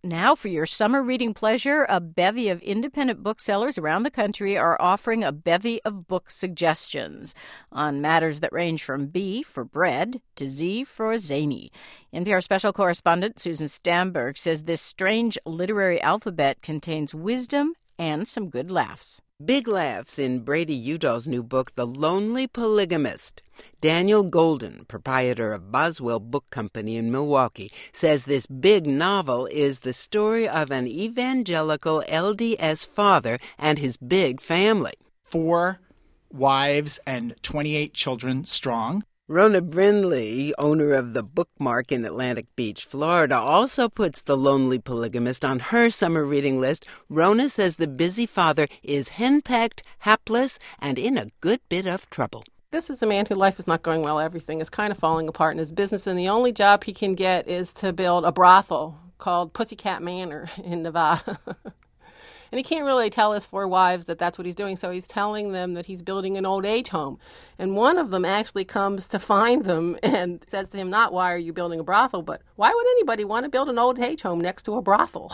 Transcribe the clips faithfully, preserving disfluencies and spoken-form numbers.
Now, for your summer reading pleasure, a bevy of independent booksellers around the country are offering a bevy of book suggestions on matters that range from B for bread to Z for zany. N P R special correspondent Susan Stamberg says this strange literary alphabet contains wisdom and some good laughs. Big laughs in Brady Udall's new book, The Lonely Polygamist. Daniel Golden, proprietor of Boswell Book Company in Milwaukee, says this big novel is the story of an evangelical L D S father and his big family. Four wives and twenty-eight children strong. Rona Brindley, owner of The Bookmark in Atlantic Beach, Florida, also puts The Lonely Polygamist on her summer reading list. Rona says the busy father is henpecked, hapless, and in a good bit of trouble. This is a man whose life is not going well. Everything is kind of falling apart in his business, and the only job he can get is to build a brothel called Pussycat Manor in Nevada. And he can't really tell his four wives that that's what he's doing, so he's telling them that he's building an old age home. And one of them actually comes to find them and says to him, not why are you building a brothel, but why would anybody want to build an old age home next to a brothel?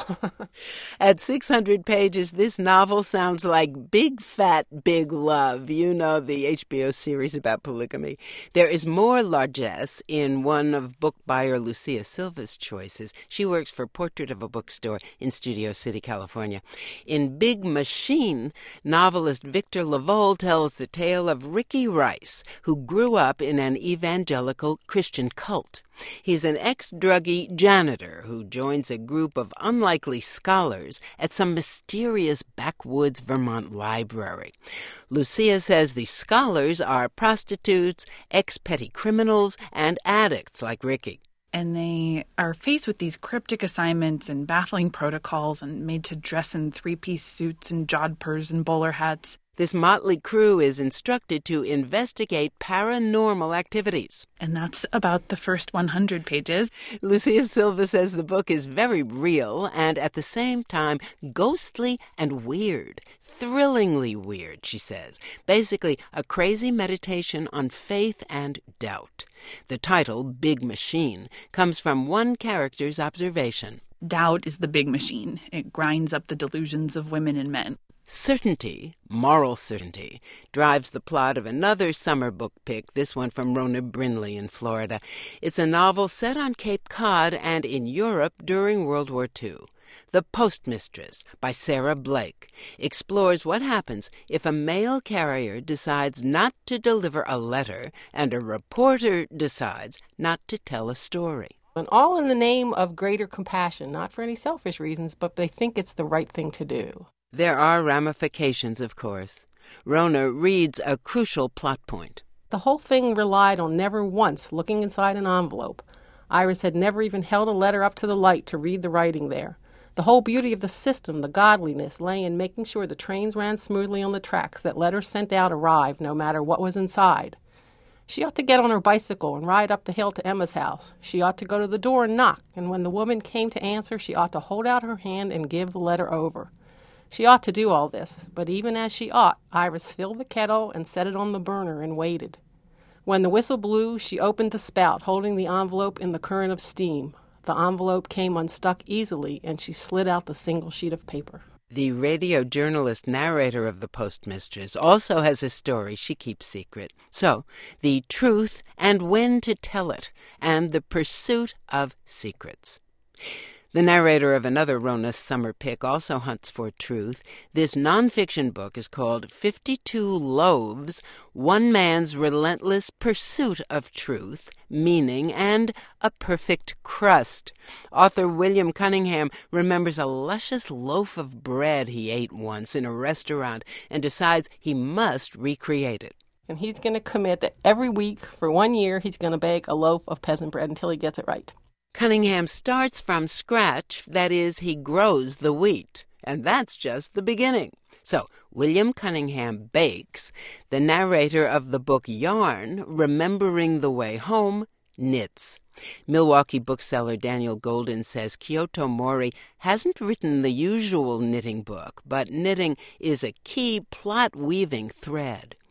At six hundred pages, this novel sounds like Big Fat Big Love, you know, the H B O series about polygamy. There is more largesse in one of book buyer Lucia Silva's choices. She works for Portrait of a Bookstore in Studio City, California. In Big Machine, novelist Victor Lavolle tells the tale of Ricky Rice, who grew up in an evangelical Christian cult. He's an ex-druggie janitor who joins a group of unlikely scholars at some mysterious backwoods Vermont library. Lucia says the scholars are prostitutes, ex-petty criminals, and addicts like Ricky. And they are faced with these cryptic assignments and baffling protocols and made to dress in three-piece suits and jodhpurs and bowler hats. This motley crew is instructed to investigate paranormal activities. And that's about the first one hundred pages. Lucia Silva says the book is very real and at the same time ghostly and weird. Thrillingly weird, she says. Basically, a crazy meditation on faith and doubt. The title, Big Machine, comes from one character's observation. Doubt is the big machine. It grinds up the delusions of women and men. Certainty, moral certainty, drives the plot of another summer book pick, this one from Rona Brindley in Florida. It's a novel set on Cape Cod and in Europe during World War Two. The Postmistress by Sarah Blake explores what happens if a mail carrier decides not to deliver a letter and a reporter decides not to tell a story. And all in the name of greater compassion, not for any selfish reasons, but they think it's the right thing to do. There are ramifications, of course. Rona reads a crucial plot point. The whole thing relied on never once looking inside an envelope. Iris had never even held a letter up to the light to read the writing there. The whole beauty of the system, the godliness, lay in making sure the trains ran smoothly on the tracks, that letters sent out arrived no matter what was inside. She ought to get on her bicycle and ride up the hill to Emma's house. She ought to go to the door and knock, and when the woman came to answer, she ought to hold out her hand and give the letter over. She ought to do all this, but even as she ought, Iris filled the kettle and set it on the burner and waited. When the whistle blew, she opened the spout, holding the envelope in the current of steam. The envelope came unstuck easily, and she slid out the single sheet of paper. The radio journalist narrator of The Postmistress also has a story she keeps secret. So, the truth and when to tell it, and the pursuit of secrets. The narrator of another Rona summer pick also hunts for truth. This nonfiction book is called fifty-two Loaves, One Man's Relentless Pursuit of Truth, Meaning, and a Perfect Crust. Author William Cunningham remembers a luscious loaf of bread he ate once in a restaurant and decides he must recreate it. And he's going to commit that every week for one year he's going to bake a loaf of peasant bread until he gets it right. Cunningham starts from scratch, that is, he grows the wheat, and that's just the beginning. So, William Cunningham bakes. The narrator of the book Yarn, Remembering the Way Home, knits. Milwaukee bookseller Daniel Golden says Kyoto Mori hasn't written the usual knitting book, but knitting is a key plot-weaving thread.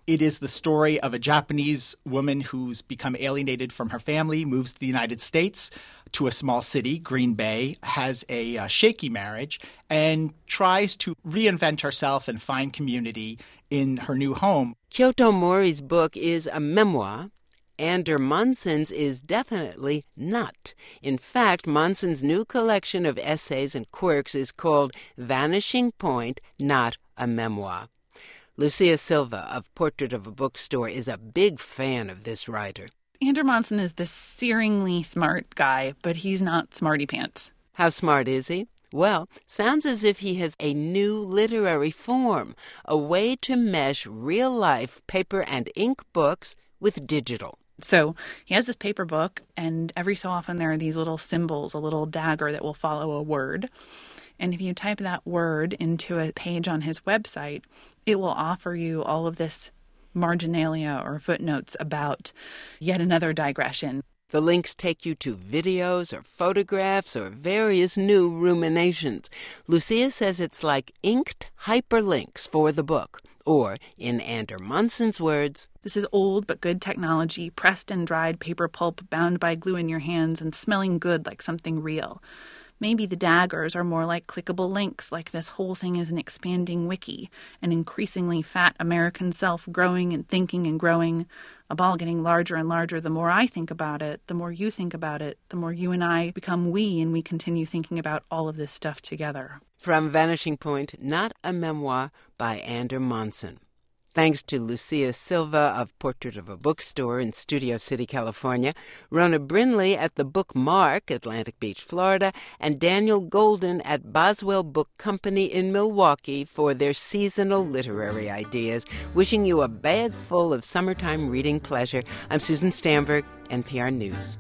It is the story of a Japanese woman who's become alienated from her family, moves to the United States to a small city, Green Bay, has a uh, shaky marriage, and tries to reinvent herself and find community in her new home. Kyoto Mori's book is a memoir. Ander Monson's is definitely not. In fact, Monson's new collection of essays and quirks is called Vanishing Point, Not a Memoir. Lucia Silva of Portrait of a Bookstore is a big fan of this writer. Ander Monson is this searingly smart guy, but he's not smarty pants. How smart is he? Well, sounds as if he has a new literary form, a way to mesh real-life paper and ink books with digital. So he has this paper book, and every so often there are these little symbols, a little dagger that will follow a word. And if you type that word into a page on his website, it will offer you all of this marginalia or footnotes about yet another digression. The links take you to videos or photographs or various new ruminations. Lucia says it's like inked hyperlinks for the book. Or, in Ander Monson's words, this is old but good technology, pressed and dried paper pulp bound by glue in your hands and smelling good like something real. Maybe the daggers are more like clickable links, like this whole thing is an expanding wiki, an increasingly fat American self growing and thinking and growing, a ball getting larger and larger. The more I think about it, the more you think about it, the more you and I become we, and we continue thinking about all of this stuff together. From Vanishing Point, Not a Memoir by Ander Monson. Thanks to Lucia Silva of Portrait of a Bookstore in Studio City, California, Rona Brinley at the Bookmark, Atlantic Beach, Florida, and Daniel Golden at Boswell Book Company in Milwaukee for their seasonal literary ideas. Wishing you a bag full of summertime reading pleasure. I'm Susan Stamberg, N P R News.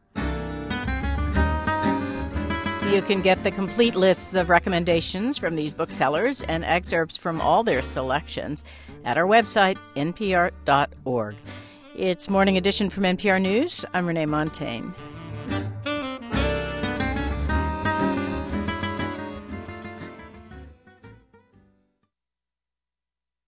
You can get the complete lists of recommendations from these booksellers and excerpts from all their selections at our website, N P R dot org. It's Morning Edition from N P R News. I'm Renee Montaigne.